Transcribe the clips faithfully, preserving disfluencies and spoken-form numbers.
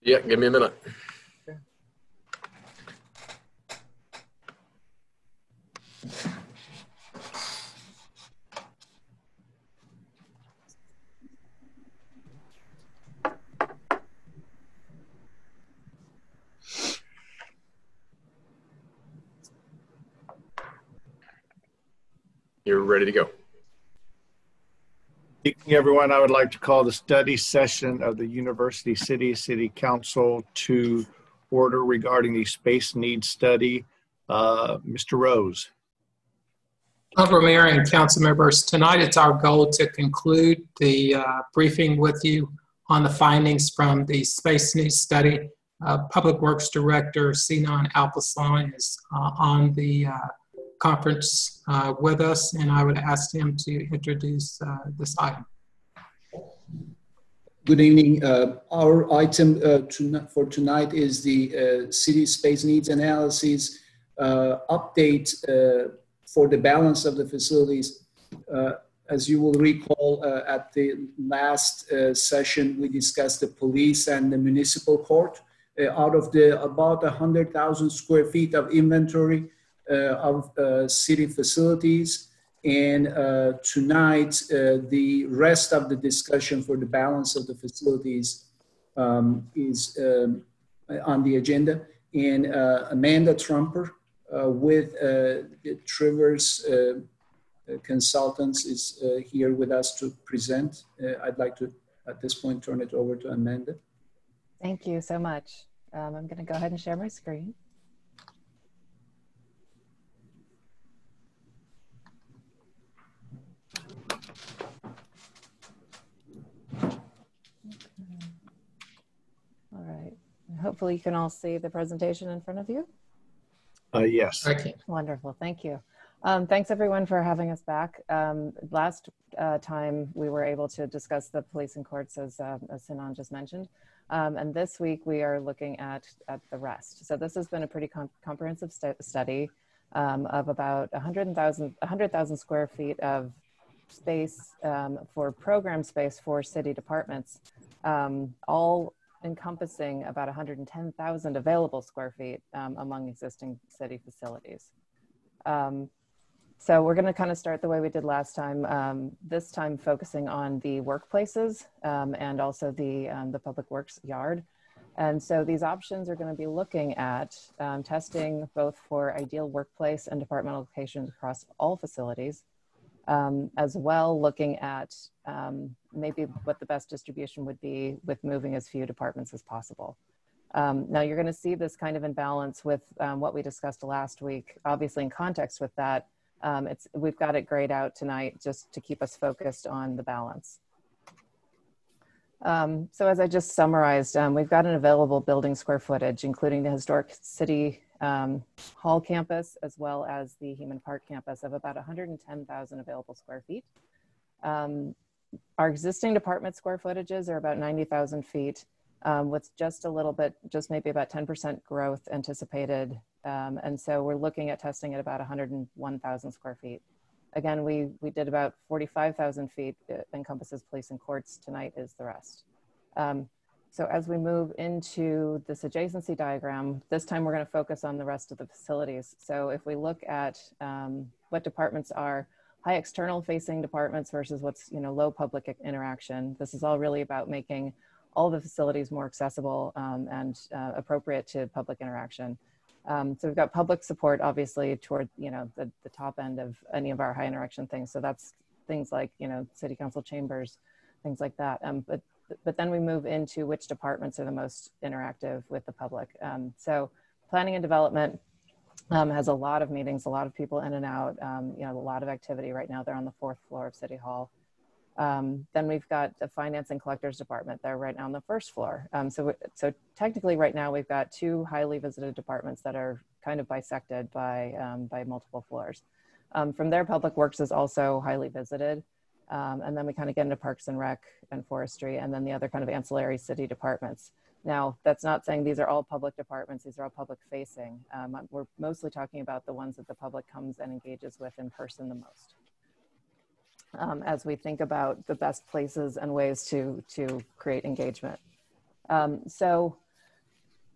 Yeah, give me a minute. Okay. You're ready to go. Good evening, everyone. I would like to call the study session of the University City City Council to order regarding the space needs study. Uh, Mister Rose. Honorable Mayor and council members, tonight it's our goal to conclude the uh, briefing with you on the findings from the space needs study. Uh, Public Works Director Sinan Alparslan is uh, on the uh, conference uh, with us, and I would ask him to introduce uh, this item. Good evening. Uh, our item uh, to, for tonight is the uh, city space needs analysis uh, update uh, for the balance of the facilities. Uh, as you will recall, uh, at the last uh, session, we discussed the police and the municipal court. Uh, out of the about one hundred thousand square feet of inventory uh, of uh, city facilities. And uh, tonight, uh, the rest of the discussion for the balance of the facilities um, is um, on the agenda. And uh, Amanda Trumper uh, with uh, Trivers uh, Consultants is uh, here with us to present. Uh, I'd like to, at this point, turn it over to Amanda. Thank you so much. Um, I'm going to go ahead and share my screen. All right. Hopefully you can all see the presentation in front of you. Uh, yes. Okay. Wonderful. Thank you. Um, thanks everyone for having us back. Um, last uh, time we were able to discuss the police and courts, as, uh, as Sinan just mentioned. Um, and this week we are looking at, at the rest. So this has been a pretty com comprehensive st study um, of about one hundred thousand square feet of space um, for program space for city departments, um, all encompassing about one hundred ten thousand available square feet um, among existing city facilities. Um, so we're going to kind of start the way we did last time, um, this time focusing on the workplaces um, and also the, um, the public works yard. And so these options are going to be looking at um, testing both for ideal workplace and departmental locations across all facilities, um, as well looking at um, maybe what the best distribution would be with moving as few departments as possible. Um, now you're going to see this kind of in balance with um, what we discussed last week. Obviously in context with that, um, it's, we've got it grayed out tonight just to keep us focused on the balance. Um, so as I just summarized, um, we've got an available building square footage, including the historic city um, hall campus, as well as the Heman Park campus, of about one hundred ten thousand available square feet. Um, our existing department square footages are about ninety thousand feet, um, with just a little bit, just maybe about ten percent growth anticipated. Um, and so we're looking at testing at about one hundred one thousand square feet. Again, we, we did about forty-five thousand feet, it encompasses police and courts. Tonight is the rest. Um, so as we move into this adjacency diagram, this time we're going to focus on the rest of the facilities. So if we look at um, what departments are high external facing departments versus what's, you know, low public interaction, this is all really about making all the facilities more accessible um, and uh, appropriate to public interaction. Um, so we've got public support, obviously, toward, you know, the, the top end of any of our high interaction things. So that's things like, you know, city council chambers, things like that. Um, but, but then we move into which departments are the most interactive with the public. Um, so planning and development um, has a lot of meetings, a lot of people in and out, um, you know, a lot of activity right now. They're on the fourth floor of City Hall. Um, then we've got the finance and collectors department. They're right now on the first floor. Um, so, so technically right now we've got two highly visited departments that are kind of bisected by, um, by multiple floors. Um, from there, public works is also highly visited. Um, and then we kind of get into parks and rec and forestry, and then the other kind of ancillary city departments. Now, that's not saying these are all public departments. These are all public facing. Um, we're mostly talking about the ones that the public comes and engages with in person the most. Um, as we think about the best places and ways to, to create engagement. Um, so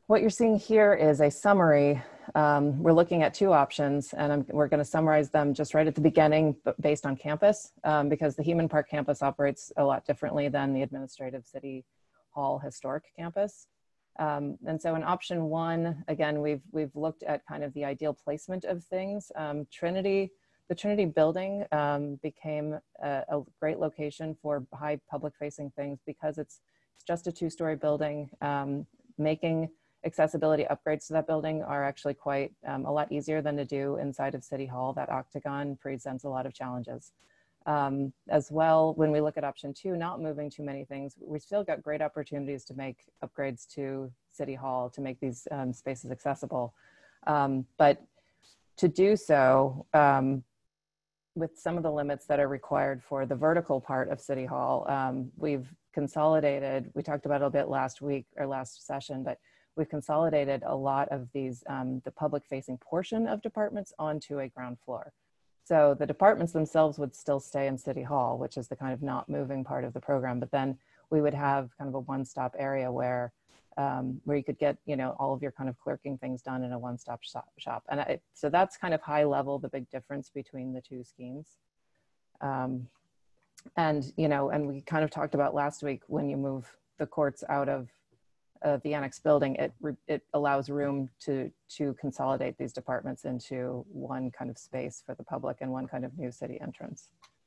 what you're seeing here is a summary. Um, we're looking at two options, and I'm, we're going to summarize them just right at the beginning, but based on campus, um, because the Heman Park campus operates a lot differently than the administrative City Hall historic campus. Um, and so in option one, again, we've, we've looked at kind of the ideal placement of things. Um, Trinity, the Trinity building um, became a, a great location for high public facing things because it's, it's just a two-story building. Um, making accessibility upgrades to that building are actually quite um, a lot easier than to do inside of City Hall. That octagon presents a lot of challenges. Um, as well, when we look at option two, not moving too many things, we still got great opportunities to make upgrades to City Hall to make these um, spaces accessible. Um, but to do so, um, with some of the limits that are required for the vertical part of City Hall, um, we've consolidated, we talked about it a bit last week or last session, but we've consolidated a lot of these, um, the public facing portion of departments onto a ground floor. So the departments themselves would still stay in City Hall, which is the kind of not moving part of the program, but then we would have kind of a one-stop area where um, where you could get, you know, all of your kind of clerking things done in a one-stop shop. And I, so that's kind of high level, the big difference between the two schemes. Um, and, you know, and we kind of talked about last week, when you move the courts out of Uh, the annex building, it, it allows room to, to consolidate these departments into one kind of space for the public and one kind of new city entrance.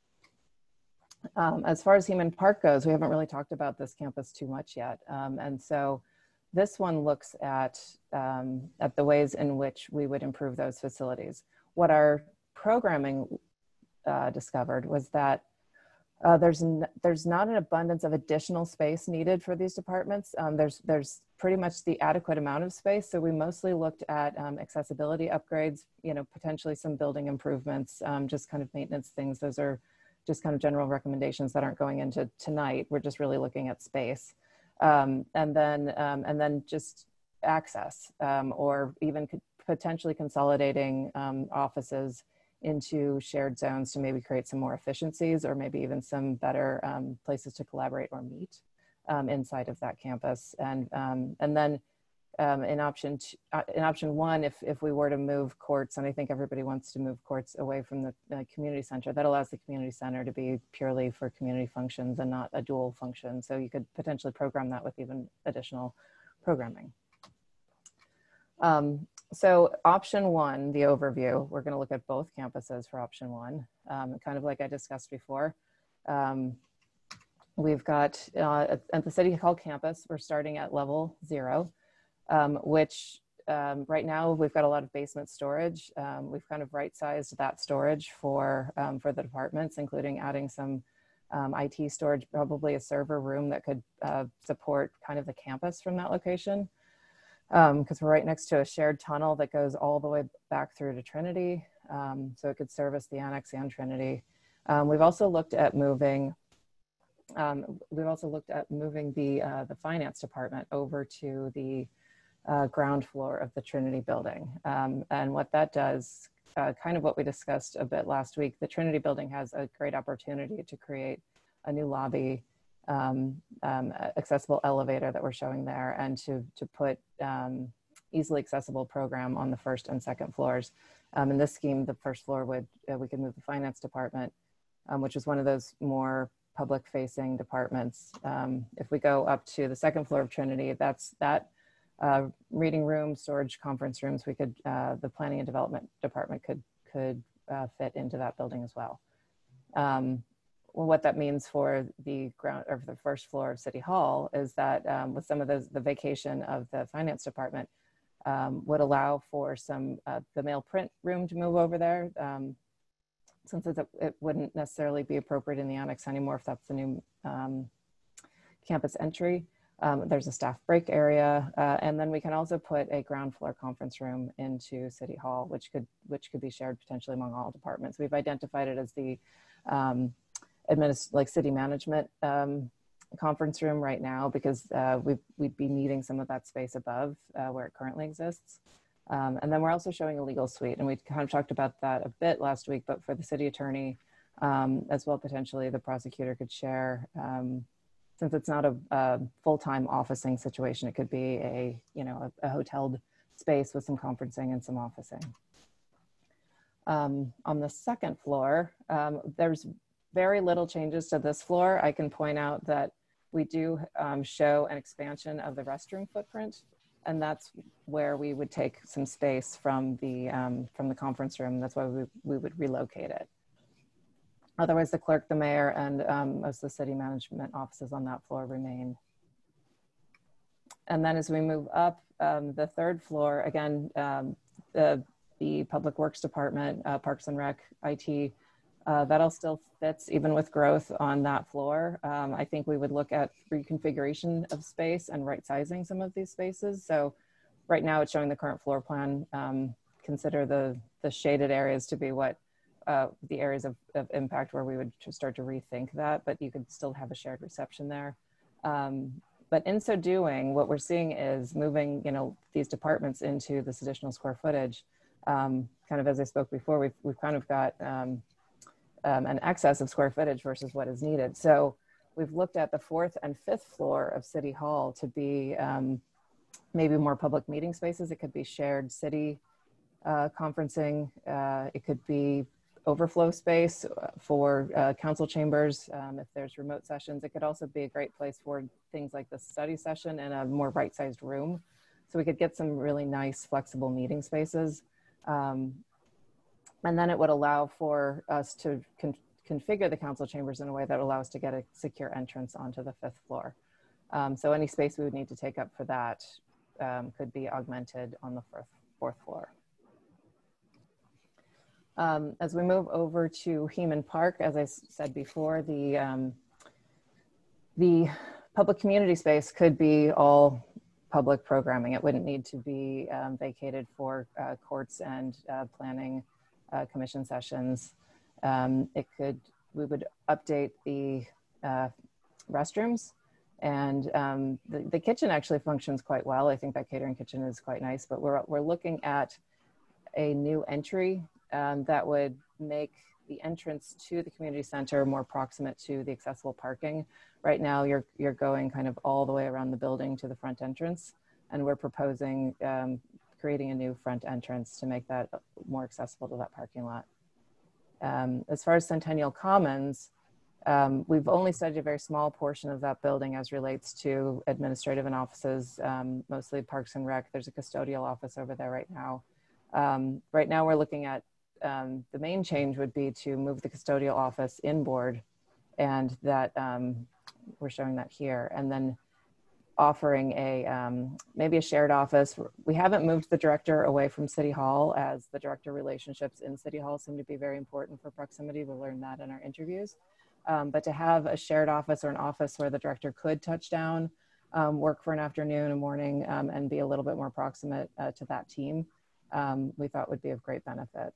Um, as far as Heman Park goes, we haven't really talked about this campus too much yet. Um, and so this one looks at, um, at the ways in which we would improve those facilities. What our programming uh, discovered was that Uh, there's, n there's not an abundance of additional space needed for these departments. Um, there's, there's pretty much the adequate amount of space. So we mostly looked at um, accessibility upgrades, you know, potentially some building improvements, um, just kind of maintenance things. Those are just kind of general recommendations that aren't going into tonight. We're just really looking at space. Um, and then, um, and then just access um, or even potentially consolidating um, offices into shared zones to maybe create some more efficiencies, or maybe even some better um, places to collaborate or meet um, inside of that campus. And um, and then um, in option two, uh, in option one, if if we were to move courts, and I think everybody wants to move courts away from the uh, community center, that allows the community center to be purely for community functions and not a dual function. So you could potentially program that with even additional programming. Um, So option one, the overview, we're going to look at both campuses for option one, um, kind of like I discussed before. Um, we've got uh, at, at the City Hall campus, we're starting at level zero, um, which um, right now we've got a lot of basement storage. Um, we've kind of right-sized that storage for, um, for the departments, including adding some um, I T storage, probably a server room that could uh, support kind of the campus from that location. Because um, we're right next to a shared tunnel that goes all the way back through to Trinity. Um, so it could service the annex and Trinity. Um, we've also looked at moving, um, we've also looked at moving the, uh, the finance department over to the uh, ground floor of the Trinity building. Um, and what that does, uh, kind of what we discussed a bit last week, the Trinity building has a great opportunity to create a new lobby, Um, um, accessible elevator that we're showing there, and to, to put um, easily accessible program on the first and second floors. Um, in this scheme, the first floor would, uh, we could move the finance department, um, which is one of those more public facing departments. Um, if we go up to the second floor of Trinity, that's that uh, reading room, storage, conference rooms, we could, uh, the planning and development department could, could uh, fit into that building as well. Um, Well, what that means for the ground or the first floor of City Hall is that um, with some of those, the vacation of the finance department um, would allow for some, uh, the mail print room to move over there. Um, since it, it wouldn't necessarily be appropriate in the annex anymore if that's the new um, campus entry. Um, there's a staff break area. Uh, and then we can also put a ground floor conference room into City Hall, which could, which could be shared potentially among all departments. We've identified it as the um, Administ like city management um, conference room right now, because uh, we'd, we'd be needing some of that space above uh, where it currently exists. Um, and then we're also showing a legal suite, and we kind of talked about that a bit last week, but for the city attorney, um, as well potentially the prosecutor could share um, since it's not a, a full-time officing situation, it could be a, you know, a, a hoteled space with some conferencing and some officing. Um, on the second floor, um, there's very little changes to this floor. I can point out that we do um, show an expansion of the restroom footprint, and that's where we would take some space from the, um, from the conference room. That's why we, we would relocate it. Otherwise, the clerk, the mayor, and um, most of the city management offices on that floor remain. And then as we move up, um, the third floor, again, um, the, the Public Works Department, uh, Parks and Rec, I T, uh, that all still fits even with growth on that floor. Um, I think we would look at reconfiguration of space and right sizing some of these spaces. So right now it's showing the current floor plan. Um, consider the, the shaded areas to be what uh, the areas of, of impact where we would start to rethink that, but you could still have a shared reception there. Um, but in so doing, what we're seeing is moving, you know, these departments into this additional square footage. Um, kind of as I spoke before, we've, we've kind of got um, um, an excess of square footage versus what is needed. So we've looked at the fourth and fifth floor of City Hall to be um, maybe more public meeting spaces. It could be shared city uh, conferencing. Uh, it could be overflow space for uh, council chambers. Um, if there's remote sessions, it could also be a great place for things like the study session in a more right-sized room. So we could get some really nice flexible meeting spaces. Um, and then it would allow for us to con configure the council chambers in a way that would allow us to get a secure entrance onto the fifth floor. Um, so any space we would need to take up for that um, could be augmented on the fourth, fourth floor. Um, as we move over to Heman Park, as I said before, the, um, the public community space could be all public programming. It wouldn't need to be um, vacated for uh, courts and uh, planning uh, commission sessions. Um, it could, we would update the uh, restrooms, and um, the, the kitchen actually functions quite well. I think that catering kitchen is quite nice, but we're, we're looking at a new entry um, that would make the entrance to the community center more proximate to the accessible parking. Right now, you're, you're going kind of all the way around the building to the front entrance, and we're proposing um, creating a new front entrance to make that more accessible to that parking lot. Um, as far as Centennial Commons, um, we've only studied a very small portion of that building as relates to administrative and offices, um, mostly Parks and Rec. There's a custodial office over there right now. Um, right now we're looking at, um, the main change would be to move the custodial office inboard, and that um, we're showing that here. And then offering a, um, maybe a shared office. We haven't moved the director away from City Hall, as the director relationships in City Hall seem to be very important for proximity. We'll learn that in our interviews. Um, but to have a shared office or an office where the director could touch down, um, work for an afternoon, a morning, um, and be a little bit more proximate uh, to that team, um, we thought would be of great benefit.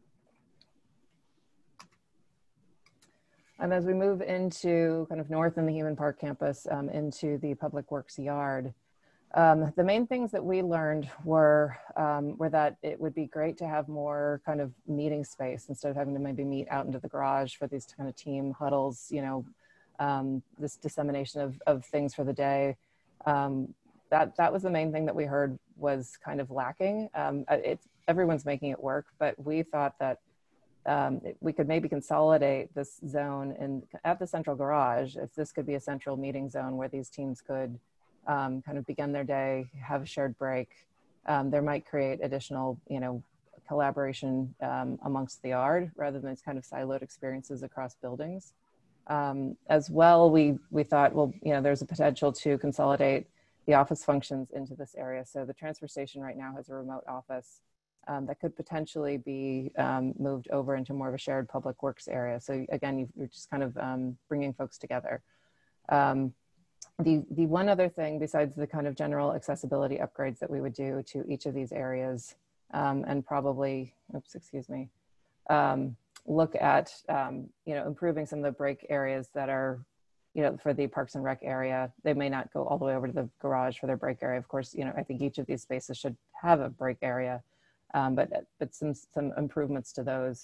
And as we move into kind of north in the Heman Park campus, um, into the Public Works yard, um, the main things that we learned were, um, were that it would be great to have more kind of meeting space instead of having to maybe meet out into the garage for these kind of team huddles, you know, um, this dissemination of, of things for the day. Um, that, that was the main thing that we heard was kind of lacking. Um, it's, everyone's making it work, but we thought that Um, we could maybe consolidate this zone in, at the central garage, if this could be a central meeting zone where these teams could um, kind of begin their day, have a shared break. Um, there might create additional, you know, collaboration um, amongst the yard rather than these kind of siloed experiences across buildings. Um, as well, we, we thought, well, you know, there's a potential to consolidate the office functions into this area. So the transfer station right now has a remote office Um, that could potentially be um, moved over into more of a shared public works area. So again, you're just kind of um, bringing folks together. Um, the, the one other thing besides the kind of general accessibility upgrades that we would do to each of these areas, um, and probably, oops, excuse me, um, look at, um, you know, improving some of the break areas that are, you know, for the Parks and Rec area. They may not go all the way over to the garage for their break area. Of course, you know, I think each of these spaces should have a break area. Um, but but some some improvements to those.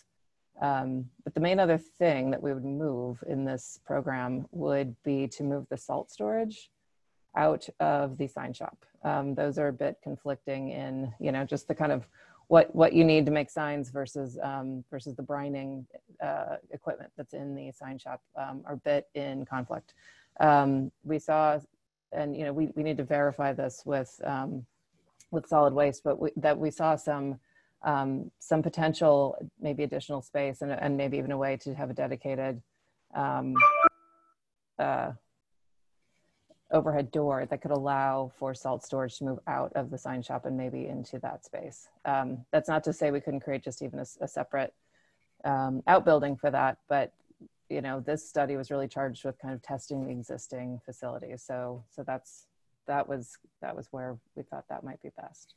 Um, but the main other thing that we would move in this program would be to move the salt storage out of the sign shop. Um, those are a bit conflicting in, you know, just the kind of what what you need to make signs versus um, versus the brining uh, equipment that's in the sign shop um, are a bit in conflict. Um, we saw, and you know, we, we need to verify this with um, with solid waste, but we, that we saw some um, some potential, maybe additional space and, and maybe even a way to have a dedicated um, uh, overhead door that could allow for salt storage to move out of the sign shop and maybe into that space. Um, that's not to say we couldn't create just even a, a separate um, outbuilding for that, but you know, this study was really charged with kind of testing the existing facilities. So, so that's that was that was where we thought that might be best.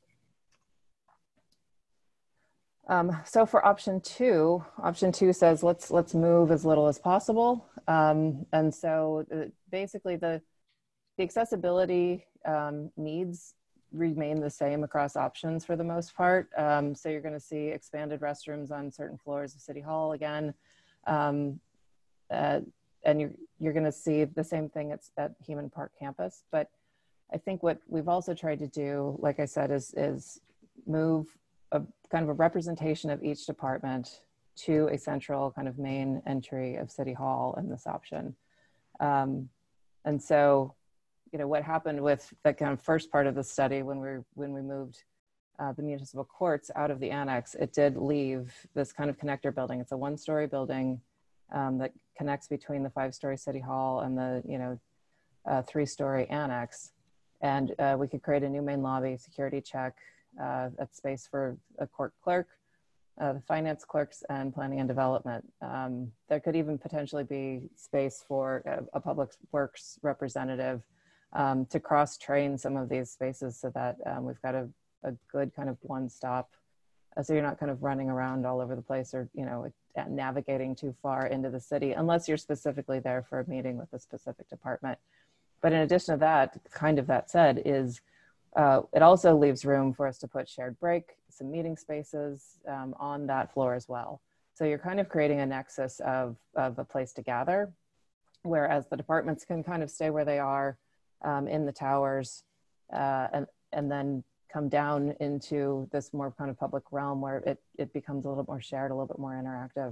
Um, so for option two, option two says let's let's move as little as possible, um, and so the, basically the The accessibility um, needs remain the same across options for the most part. Um, so you're going to see expanded restrooms on certain floors of City Hall again. Um, uh, and you're, you're going to see the same thing at, at Heman Park campus. But I think what we've also tried to do, like I said, is, is move a kind of a representation of each department to a central kind of main entry of City Hall in this option. Um, and so you know, what happened with the kind of first part of the study when we when we moved uh, the municipal courts out of the annex, it did leave this kind of connector building. It's a one-story building um, that connects between the five-story City Hall and the you know uh, three-story annex, and uh, we could create a new main lobby, security check, uh, at space for a court clerk, uh, the finance clerks, and planning and development. Um, there could even potentially be space for a, a public works representative Um, to cross-train some of these spaces so that um, we've got a, a good kind of one-stop, uh, so you're not kind of running around all over the place or, you know, navigating too far into the city, unless you're specifically there for a meeting with a specific department. But in addition to that, kind of that said, is uh, it also leaves room for us to put shared break, some meeting spaces um, on that floor as well. So you're kind of creating a nexus of, of a place to gather, whereas the departments can kind of stay where they are, Um, in the towers, uh, and and then come down into this more kind of public realm where it, it becomes a little more shared, a little bit more interactive.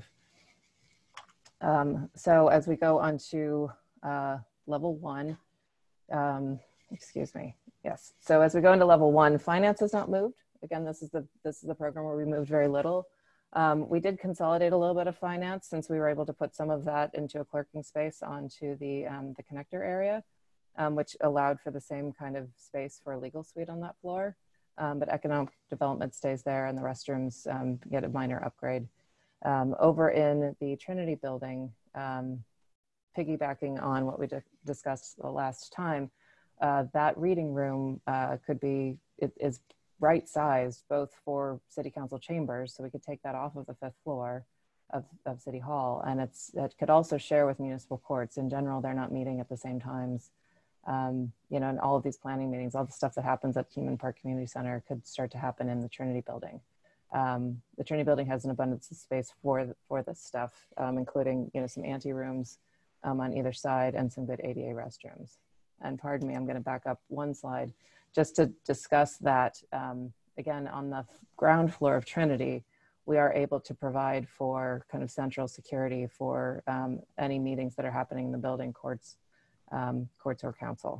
Um, so as we go on to uh, level one, um, excuse me, yes. So as we go into level one, finance has not moved. Again, this is the this is the program where we moved very little. Um, we did consolidate a little bit of finance since we were able to put some of that into a clerking space onto the um, the connector area. Um, which allowed for the same kind of space for a legal suite on that floor. Um, but economic development stays there and the restrooms um, get a minor upgrade. Um, over in the Trinity building, um, piggybacking on what we discussed the last time, uh, that reading room uh, could be, it is right sized both for city council chambers, so we could take that off of the fifth floor of, of City Hall. And it's, it could also share with municipal courts. In general, they're not meeting at the same times. Um, you know, and all of these planning meetings, all the stuff that happens at Heman Park Community Center could start to happen in the Trinity building. Um, the Trinity building has an abundance of space for, for this stuff, um, including, you know, some ante rooms um, on either side and some good A D A restrooms. And pardon me, I'm going to back up one slide just to discuss that. Um, again, on the ground floor of Trinity, we are able to provide for kind of central security for um, any meetings that are happening in the building, courts, Um, courts or council.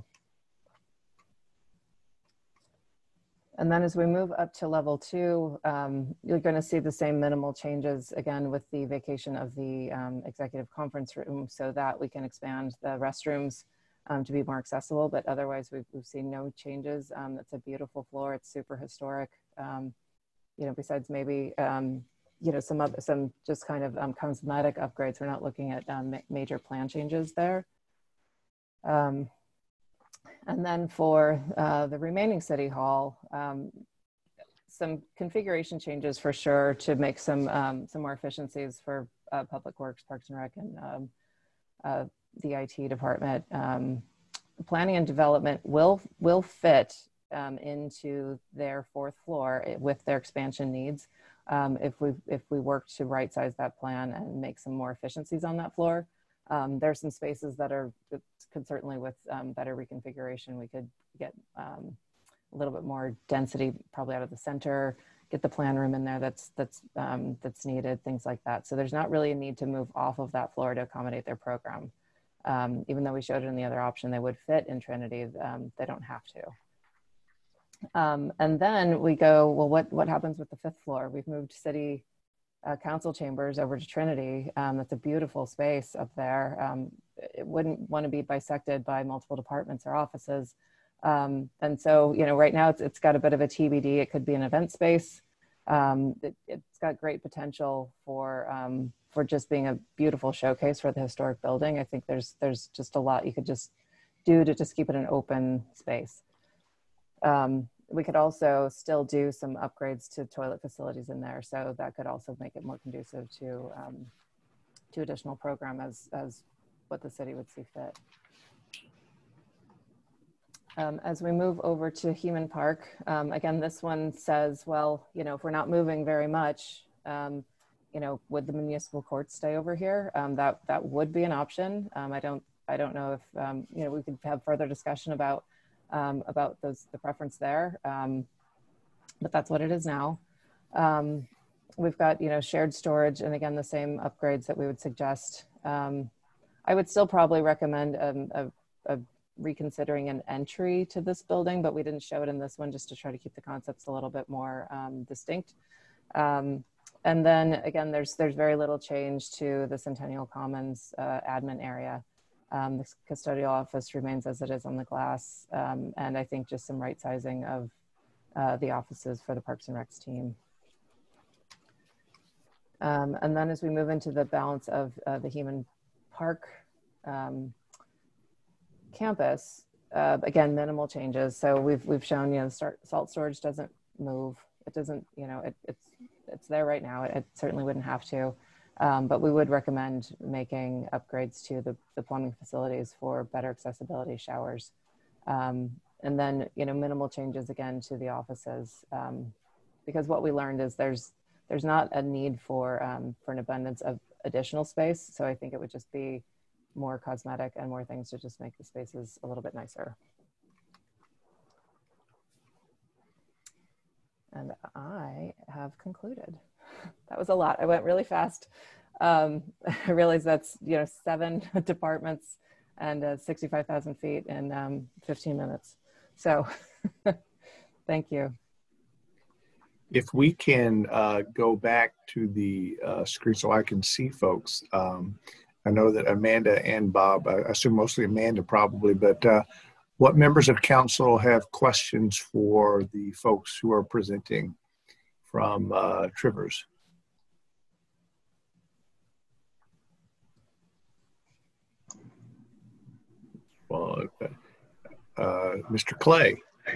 And then as we move up to level two, um, you're going to see the same minimal changes again with the vacation of the um, executive conference room so that we can expand the restrooms um, to be more accessible, but otherwise we've, we've seen no changes. Um, it's a beautiful floor. It's super historic. Um, you know, besides maybe, um, you know, some, other, some just kind of um, cosmetic upgrades. We're not looking at um, ma major plan changes there. Um, and then for uh, the remaining City Hall, um, some configuration changes for sure to make some um, some more efficiencies for uh, Public Works, Parks and Rec, and um, uh, the I T department. Um, planning and development will will fit um, into their fourth floor with their expansion needs. Um, if we if we work to right size that plan and make some more efficiencies on that floor, um, there's some spaces that are could certainly with um, better reconfiguration we could get um, a little bit more density probably out of the center, get the plan room in there that's that's um, that's needed, things like that. So there's not really a need to move off of that floor to accommodate their program. Um, even though we showed it in the other option, they would fit in Trinity, um, they don't have to. Um, and then we go, well, what, what happens with the fifth floor? We've moved city uh, council chambers over to Trinity. Um, that's a beautiful space up there. Um, it wouldn't want to be bisected by multiple departments or offices. Um, and so, you know, right now it's, it's got a bit of a T B D. It could be an event space. Um, it, it's got great potential for, um, for just being a beautiful showcase for the historic building. I think there's, there's just a lot you could just do to just keep it an open space. Um, we could also still do some upgrades to toilet facilities in there. So that could also make it more conducive to, um, to additional program as, as what the city would see fit. Um, as we move over to Heman Park, um, again, this one says, well, you know, if we're not moving very much, um, you know, would the municipal court stay over here? Um, that that would be an option. Um, I don't I don't know if um, you know, we could have further discussion about um, about those the preference there, um, but that's what it is now. Um, we've got, you know, shared storage, and again the same upgrades that we would suggest. Um, I would still probably recommend um, a, a reconsidering an entry to this building, but we didn't show it in this one just to try to keep the concepts a little bit more um, distinct. Um, and then again, there's there's very little change to the Centennial Commons uh, admin area. Um, the custodial office remains as it is on the glass, um, and I think just some right sizing of uh, the offices for the Parks and Recs team. Um, and then as we move into the balance of uh, the Heman Park um, campus, uh, again, minimal changes. So we've we've shown, you know, start, salt storage doesn't move. It doesn't, you know, it, it's it's there right now. It, it certainly wouldn't have to, um, but we would recommend making upgrades to the, the plumbing facilities for better accessibility, showers, um, and then, you know, minimal changes again to the offices, um, because what we learned is there's there's not a need for um, for an abundance of additional space. So I think it would just be more cosmetic and more things to just make the spaces a little bit nicer. And I have concluded. That was a lot. I went really fast. Um, I realized that's, you know, seven departments and uh, sixty-five thousand feet in um, fifteen minutes. So thank you. If we can uh, go back to the uh, screen so I can see folks. Um, I know that Amanda and Bob, I assume mostly Amanda probably, but uh, what members of council have questions for the folks who are presenting from uh, Trivers? Well, uh, Mister Clay.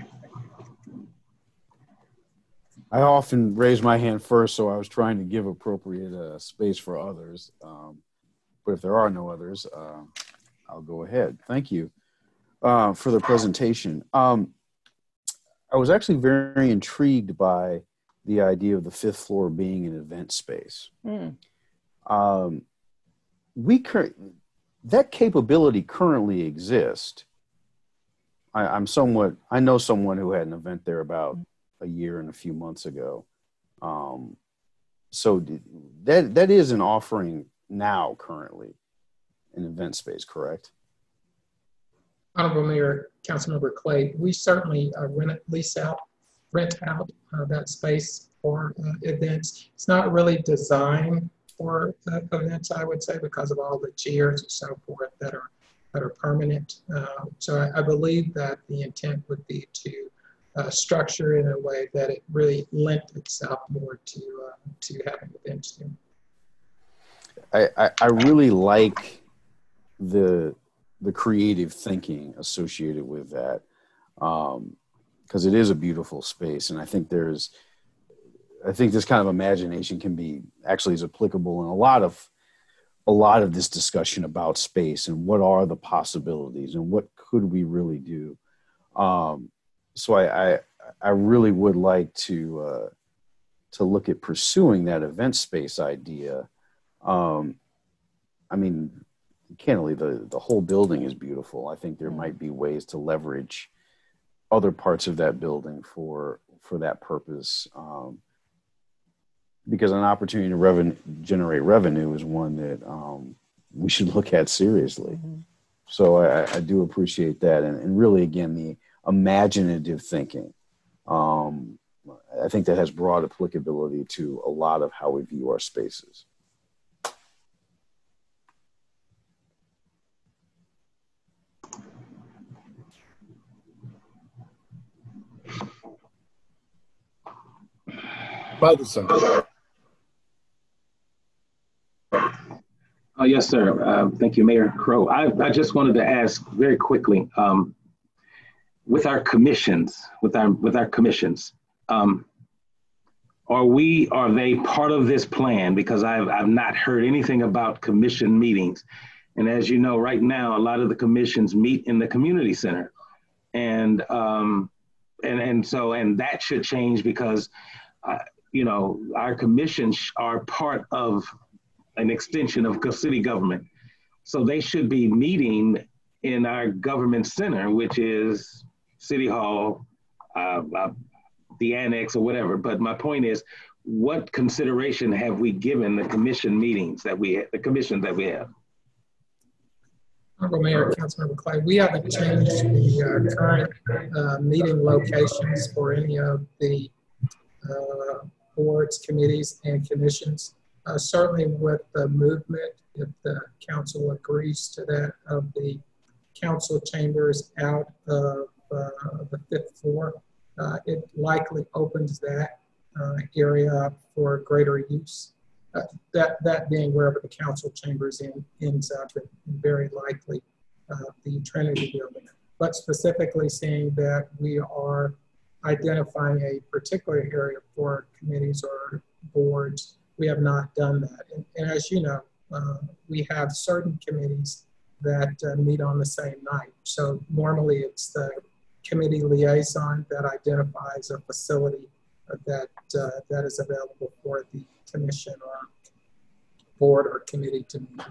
I often raise my hand first, so I was trying to give appropriate uh, space for others. Um, but if there are no others, uh, I'll go ahead. Thank you uh, for the presentation. Um, I was actually very intrigued by the idea of the fifth floor being an event space. Mm. Um, we cur- that capability currently exists. I, I'm somewhat, I know someone who had an event there about a year and a few months ago. Um, so that that is an offering now currently, an event space, correct? Honorable Mayor, Councilmember Clay, we certainly uh, rent lease out, rent out uh, that space for uh, events. It's not really designed for uh, events, I would say, because of all the chairs and so forth that are that are permanent. Uh, so I, I believe that the intent would be to Uh, structure in a way that it really lent itself more to uh, to having events. I, I, I really like the the creative thinking associated with that, because um, it is a beautiful space, and I think there's I think this kind of imagination can be actually is applicable in a lot of a lot of this discussion about space and what are the possibilities and what could we really do. Um, so I, I, I really would like to, uh, to look at pursuing that event space idea. Um, I mean, candidly, the, the whole building is beautiful. I think there might be ways to leverage other parts of that building for, for that purpose. Um, because an opportunity to reven- generate revenue is one that um, we should look at seriously. Mm-hmm. So I, I do appreciate that. And, and really, again, the imaginative thinking. Um, I think that has broad applicability to a lot of how we view our spaces. Motherson. Oh, yes, sir. Uh, thank you, Mayor Crow. I, I just wanted to ask very quickly, um, with our commissions, with our with our commissions, um, are we are they part of this plan? Because I've I've not heard anything about commission meetings, and as you know, right now a lot of the commissions meet in the community center, and um, and and so and that should change because, uh, you know, our commissions are part of an extension of city government. So they should be meeting in our government center, which is City Hall, uh, uh, the annex or whatever. But my point is, what consideration have we given the commission meetings that we have, the commissions that we have? Honorable Mayor, Councilmember Clay, we haven't changed the uh, current uh, meeting locations for any of the uh, boards, committees, and commissions. Uh, certainly with the movement, if the council agrees to that, of the council chambers out of uh, the fifth floor, uh, it likely opens that uh, area up for greater use. Uh, that, that being wherever the council chambers in, ends up, and very likely uh, the Trinity building. But specifically saying that we are identifying a particular area for committees or boards, we have not done that. And, and as you know, uh, we have certain committees that uh, meet on the same night. So normally it's the committee liaison that identifies a facility uh, that, uh, that is available for the commission or board or committee to meet.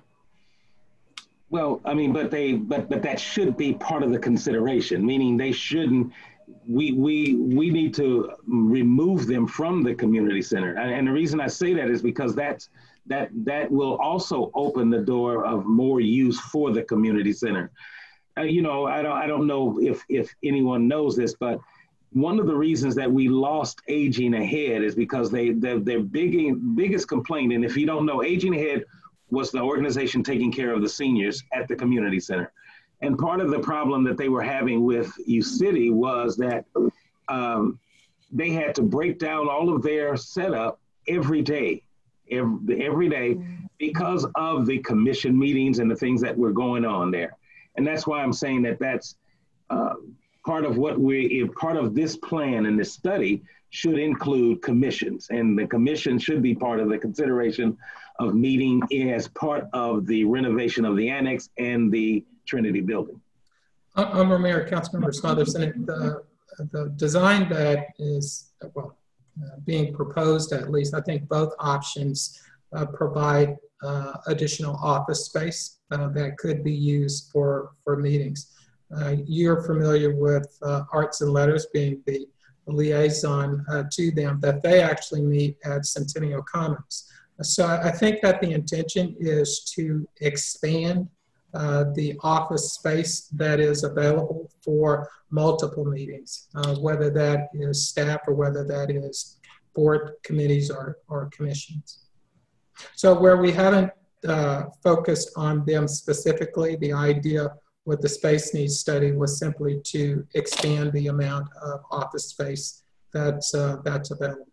Well, I mean, but they, but but that should be part of the consideration, meaning they shouldn't. We we we need to remove them from the community center, and, and the reason I say that is because that's that that will also open the door of more use for the community center. Uh, you know, I don't I don't know if if anyone knows this, but one of the reasons that we lost Aging Ahead is because they their their big, biggest complaint, and if you don't know, Aging Ahead was the organization taking care of the seniors at the community center. And part of the problem that they were having with U City was that um, they had to break down all of their setup every day, every, every day, because of the commission meetings and the things that were going on there. And that's why I'm saying that that's uh, part of what we, part of this plan and this study should include commissions, and the commission should be part of the consideration of meeting as part of the renovation of the annex and the Trinity building. Honorable Mayor, Councilmember Smothers, and the, the design that is, well, uh, being proposed, at least, I think both options uh, provide uh, additional office space uh, that could be used for, for meetings. Uh, you're familiar with uh, Arts and Letters being the liaison uh, to them, that they actually meet at Centennial Commons. So I think that the intention is to expand uh, the office space that is available for multiple meetings, uh, whether that is staff or whether that is board committees or, or commissions. So where we haven't uh, focused on them specifically, the idea with the space needs study was simply to expand the amount of office space that's, uh, that's available.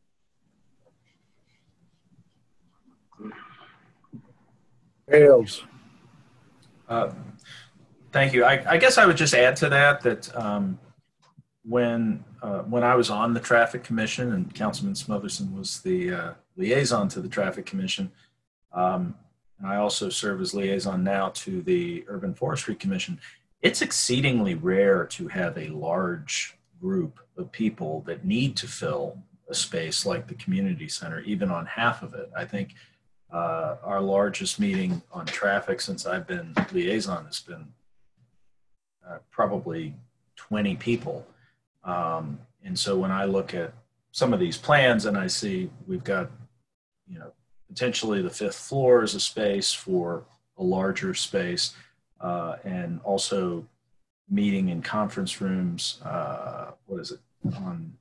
Hales. Uh, thank you. I, I guess I would just add to that that um, when uh, when I was on the Traffic Commission and Councilman Smotherson was the uh, liaison to the Traffic Commission, um, and I also serve as liaison now to the Urban Forestry Commission, it's exceedingly rare to have a large group of people that need to fill a space like the community center, even on half of it. I think uh, our largest meeting on traffic since I've been liaison has been uh, probably twenty people. Um, and so when I look at some of these plans and I see we've got, you know, potentially the fifth floor as a space for a larger space, uh, and also meeting in conference rooms, uh, what is it, on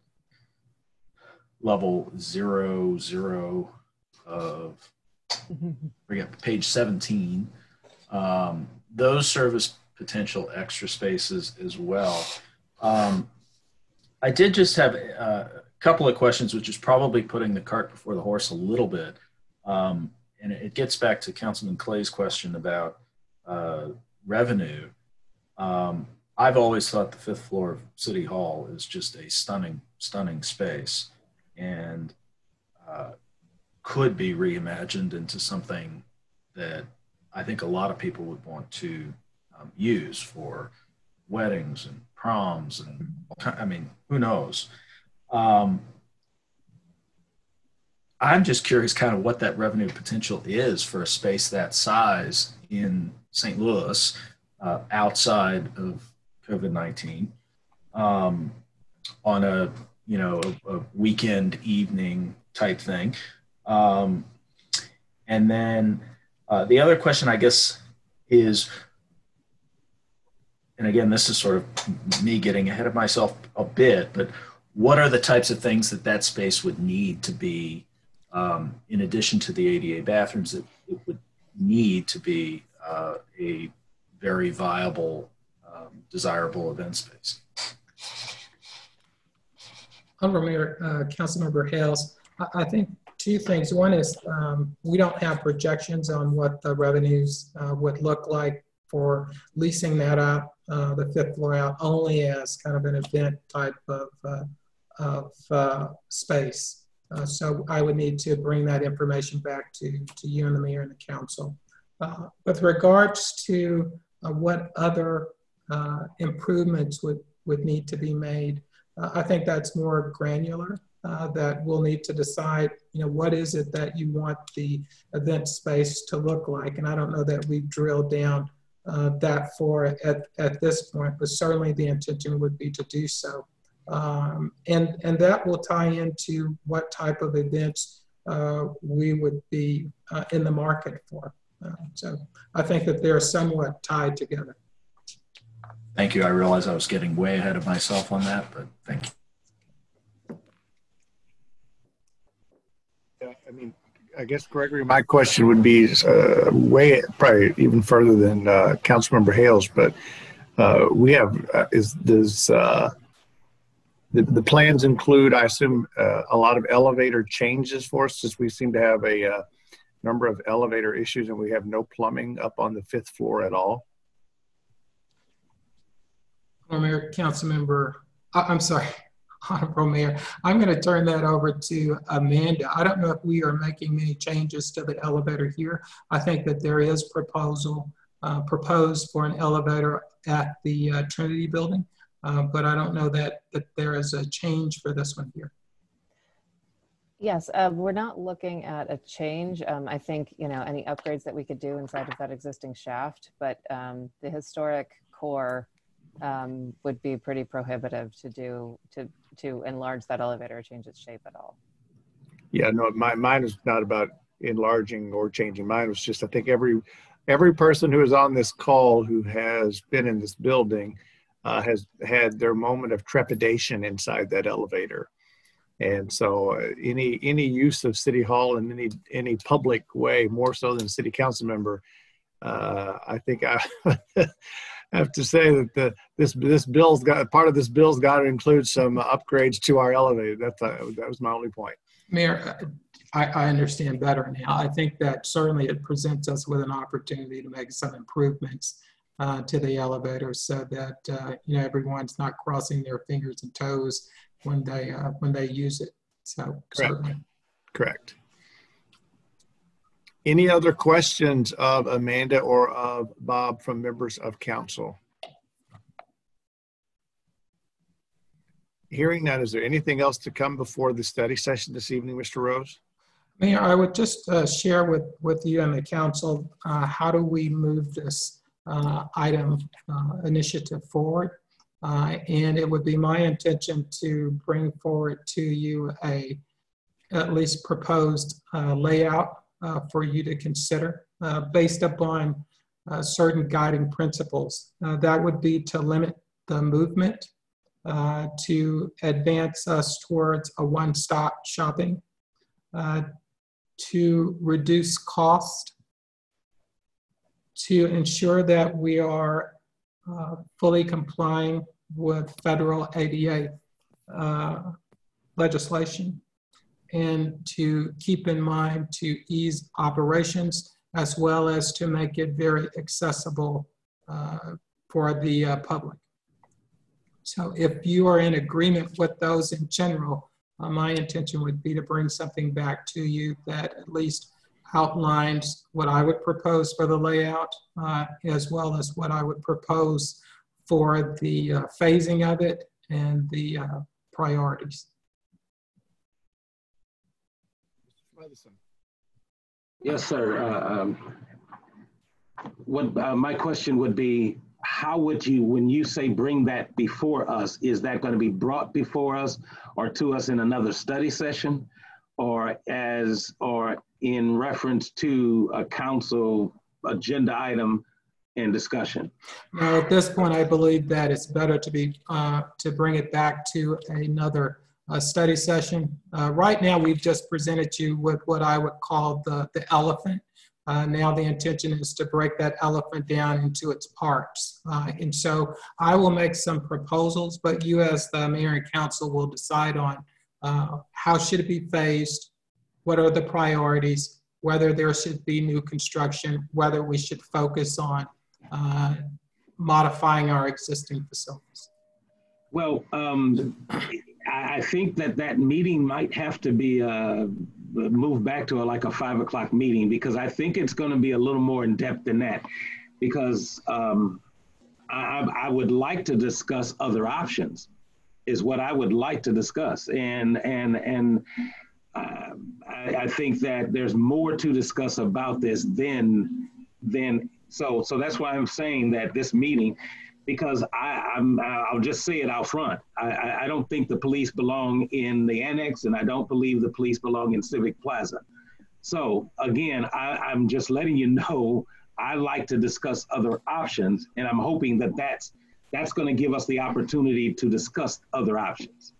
level zero, zero of, forget, page seventeen. Um, those serve as potential extra spaces as well. Um, I did just have a couple of questions, which is probably putting the cart before the horse a little bit. Um, and it gets back to Councilman Clay's question about uh, revenue. Um, I've always thought the fifth floor of City Hall is just a stunning, stunning space, and uh, could be reimagined into something that I think a lot of people would want to um, use for weddings and proms and, I mean, who knows? Um, I'm just curious kind of what that revenue potential is for a space that size in Saint Louis, uh, outside of COVID nineteen, um, on a, you know, a, a weekend evening type thing. Um, and then uh, the other question, I guess, is, and again, this is sort of me getting ahead of myself a bit, but what are the types of things that that space would need to be, um, in addition to the A D A bathrooms, that it would need to be uh, a very viable, um, desirable event space? Honorable Mayor, uh, Councilmember Hales, I, I think two things. One is um, we don't have projections on what the revenues uh, would look like for leasing that out, uh, the fifth floor out, only as kind of an event type of, uh, of uh, space. Uh, so I would need to bring that information back to, to you and the mayor and the council. Uh, with regards to uh, what other uh, improvements would, would need to be made, uh, I think that's more granular. Uh, that we'll need to decide, you know, what is it that you want the event space to look like? And I don't know that we've drilled down uh, that far at, at this point, but certainly the intention would be to do so. Um, and, and that will tie into what type of events uh, we would be uh, in the market for. Uh, so I think that they're somewhat tied together. Thank you. I realize I was getting way ahead of myself on that, but thank you. I mean, I guess, Gregory, my question would be uh, way, probably even further than uh, Councilmember Hales, but uh, we have, uh, is does uh, the, the plans include, I assume, uh, a lot of elevator changes for us, since we seem to have a uh, number of elevator issues and we have no plumbing up on the fifth floor at all? Mayor, Councilmember, I'm sorry. Honorable Mayor, I'm going to turn that over to Amanda. I don't know if we are making many changes to the elevator here. I think that there is proposal uh, proposed for an elevator at the uh, Trinity building, uh, but I don't know that, that there is a change for this one here. Yes, uh, we're not looking at a change. Um, I think, you know, any upgrades that we could do inside of that existing shaft, but um, the historic core um, would be pretty prohibitive to do, to to enlarge that elevator or change its shape at all. Yeah, no, my, mine is not about enlarging or changing. Mine was just, I think every every person who is on this call who has been in this building uh, has had their moment of trepidation inside that elevator. And so uh, any any use of City Hall in any any public way, more so than a city council member, uh, I think I have to say that the this this bill's got, part of this bill's got to include some upgrades to our elevator. That's uh, that was my only point. Mayor, I, I understand better now. I think that certainly it presents us with an opportunity to make some improvements uh, to the elevator, so that uh, you know, everyone's not crossing their fingers and toes when they uh, when they use it. So correct. Certainly. Correct. Any other questions of Amanda or of Bob from members of council? Hearing none, is there anything else to come before the study session this evening, Mister Rose? Mayor, I would just uh, share with, with you and the council, uh, how do we move this uh, item uh, initiative forward? Uh, and it would be my intention to bring forward to you a at least proposed uh, layout uh, for you to consider uh, based upon uh, certain guiding principles. Uh, that would be to limit the movement, uh, to advance us towards a one-stop shopping, uh, to reduce cost, to ensure that we are uh, fully complying with federal A D A uh, legislation, and to keep in mind to ease operations as well as to make it very accessible uh, for the uh, public. So if you are in agreement with those in general, uh, my intention would be to bring something back to you that at least outlines what I would propose for the layout, uh, as well as what I would propose for the uh, phasing of it and the uh, priorities. Yes, sir. Uh, um, what uh, my question would be, how would you, when you say bring that before us, is that going to be brought before us or to us in another study session, or as, or in reference to a council agenda item and discussion? Now, at this point, I believe that it's better to be uh, to bring it back to another uh, study session. Uh, right now, we've just presented you with what I would call the, the elephant. Uh, now the intention is to break that elephant down into its parts. Uh, and so I will make some proposals, but you as the mayor and council will decide on uh, how should it be phased, what are the priorities, whether there should be new construction, whether we should focus on uh, modifying our existing facilities. Well, um, I, I think that that meeting might have to be uh, moved back to a, like a five o'clock meeting, because I think it's going to be a little more in depth than that, because um, I, I would like to discuss other options is what I would like to discuss. And, and, and uh, I, I think that there's more to discuss about this than, than So, so that's why I'm saying that this meeting, because I, I'm, I'll just say it out front. I, I don't think the police belong in the annex, and I don't believe the police belong in Civic Plaza. So again, I, I'm just letting you know, I like to discuss other options, and I'm hoping that that's, that's going to give us the opportunity to discuss other options.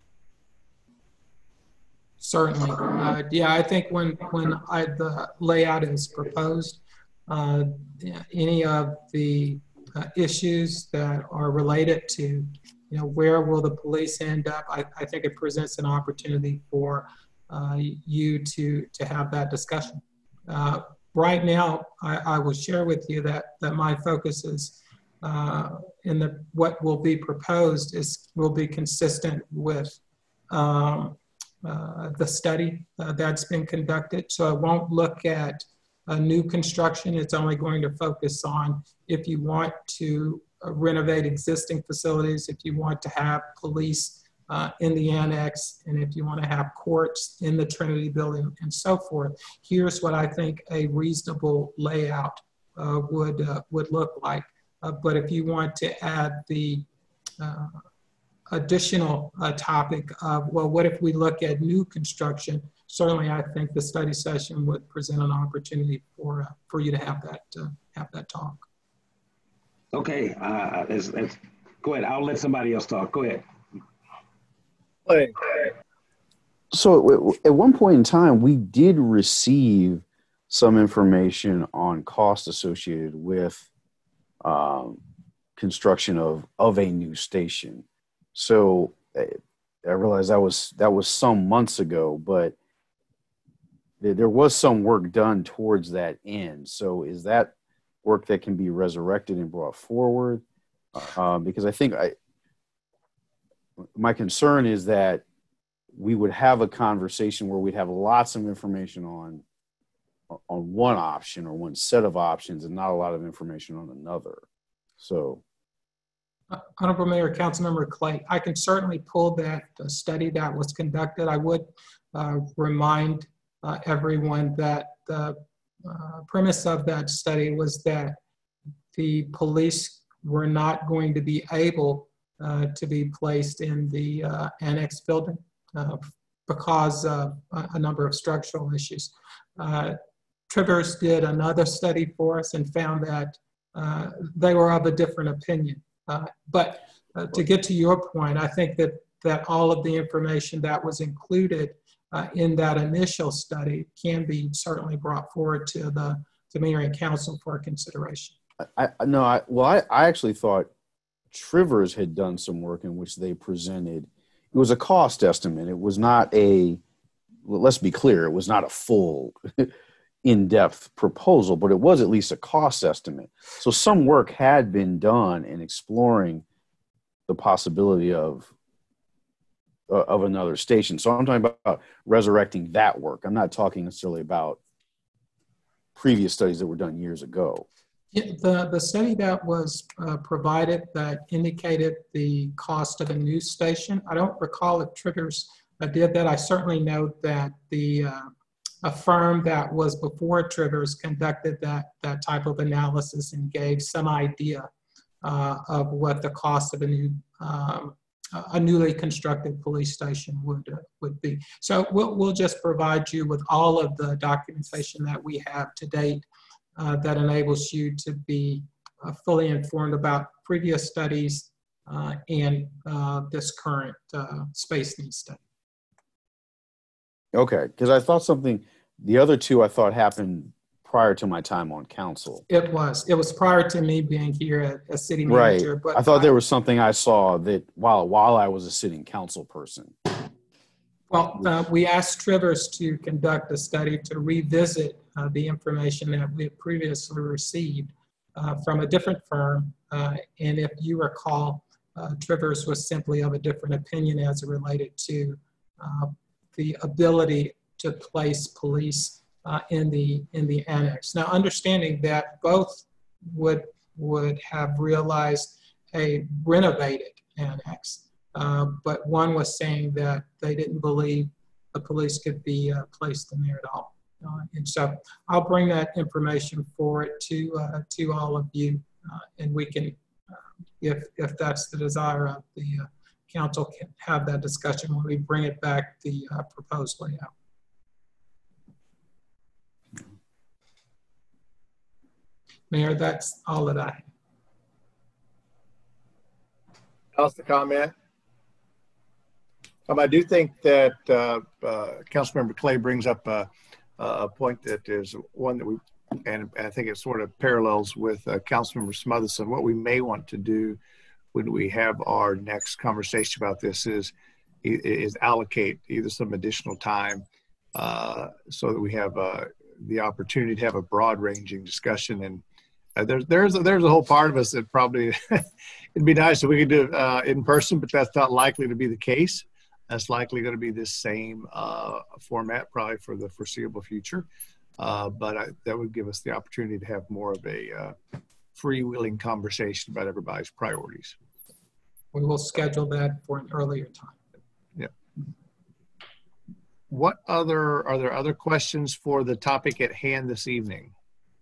Certainly. Uh, yeah, I think when, when I, the layout is proposed, Uh, any of the uh, issues that are related to, you know, where will the police end up? I, I think it presents an opportunity for uh, you to to have that discussion. Uh, right now, I, I will share with you that that my focus is uh, in the what will be proposed is will be consistent with um, uh, the study uh, that's been conducted. So I won't look at a new construction. It's only going to focus on if you want to uh, renovate existing facilities, if you want to have police uh, in the annex, and if you want to have courts in the Trinity building and so forth. Here's what I think a reasonable layout uh, would, uh, would look like. Uh, but if you want to add the uh, additional uh, topic of, well, what if we look at new construction? Certainly, I think the study session would present an opportunity for uh, for you to have that uh, have that talk. Okay, uh, let's, let's, go ahead. I'll let somebody else talk. Go ahead. So at one point in time, we did receive some information on cost associated with um, construction of of a new station. So I realized that was that was some months ago, but there was some work done towards that end. So is that work that can be resurrected and brought forward? Uh, because I think I, my concern is that we would have a conversation where we'd have lots of information on, on one option or one set of options and not a lot of information on another. So. Honorable Mayor, Councilmember Clay, I can certainly pull that uh, study that was conducted. I would uh, remind uh, everyone that the uh, premise of that study was that the police were not going to be able uh, to be placed in the uh, annex building uh, because of a, a number of structural issues. Uh, Trivers did another study for us and found that uh, they were of a different opinion. Uh, but uh, to get to your point, I think that, that all of the information that was included uh, in that initial study can be certainly brought forward to the to Mayor and Council for consideration. I, I no, I well, I, I actually thought Trivers had done some work in which they presented. It was a cost estimate. It was not a. Well, let's be clear. It was not a full, in-depth proposal, but it was at least a cost estimate. So some work had been done in exploring the possibility of uh, of another station. So I'm talking about resurrecting that work. I'm not talking necessarily about previous studies that were done years ago. Yeah, the, the study that was uh, provided that indicated the cost of a news station, I don't recall if Trivers uh, did that. I certainly know that the uh, a firm that was before Trivers conducted that, that type of analysis and gave some idea uh, of what the cost of a new um, a newly constructed police station would uh, would be. So we'll, we'll just provide you with all of the documentation that we have to date uh, that enables you to be uh, fully informed about previous studies uh, and uh, this current uh, space needs study. Okay, because I thought something, the other two I thought happened prior to my time on council. It was. It was prior to me being here as city manager. Right. But I thought I, there was something I saw that while while I was a sitting council person. Well, uh, we asked Trivers to conduct a study to revisit uh, the information that we had previously received uh, from a different firm. Uh, and if you recall, uh, Trivers was simply of a different opinion as it related to uh, the ability to place police uh, in the in the annex. Now, understanding that both would would have realized a renovated annex, uh, but one was saying that they didn't believe the police could be uh, placed in there at all. Uh, and so, I'll bring that information forward to uh, to all of you, uh, and we can, uh, if if that's the desire of the uh, council, can have that discussion when we bring it back the uh, proposed layout. Mayor, that's all that I have. Else to comment? Um, I do think that uh, uh, Councilmember Clay brings up a, a point that is one that we, and, and I think it sort of parallels with uh, Councilmember Smotherson. What we may want to do when we have our next conversation about this is is allocate either some additional time uh, so that we have uh, the opportunity to have a broad-ranging discussion. And uh, there's there's a, there's a whole part of us that probably it'd be nice if we could do it uh, in person, but that's not likely to be the case. That's likely going to be this same uh, format probably for the foreseeable future. Uh, but I, that would give us the opportunity to have more of a uh, freewheeling conversation about everybody's priorities. We will schedule that for an earlier time. Yeah. What other, are there other questions for the topic at hand this evening?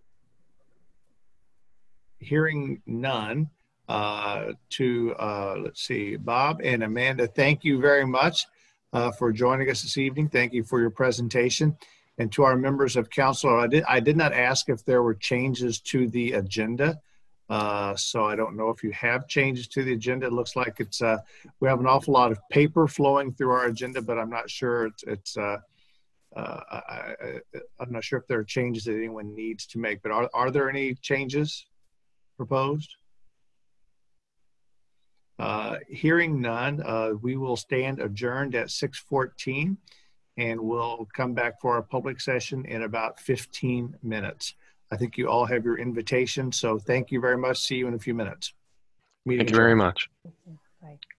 Hearing none, uh, to, uh, let's see, Bob and Amanda, thank you very much uh, for joining us this evening. Thank you for your presentation. And to our members of council, I did, I did not ask if there were changes to the agenda. Uh, so I don't know if you have changes to the agenda. It looks like it's, uh, we have an awful lot of paper flowing through our agenda, but I'm not sure it's, it's uh, uh, I, I, I'm not sure if there are changes that anyone needs to make, but are, are there any changes proposed? Uh, hearing none, uh, we will stand adjourned at six fourteen and we'll come back for our public session in about fifteen minutes. I think you all have your invitation, so thank you very much. See you in a few minutes. Meeting Thank you very much. Bye.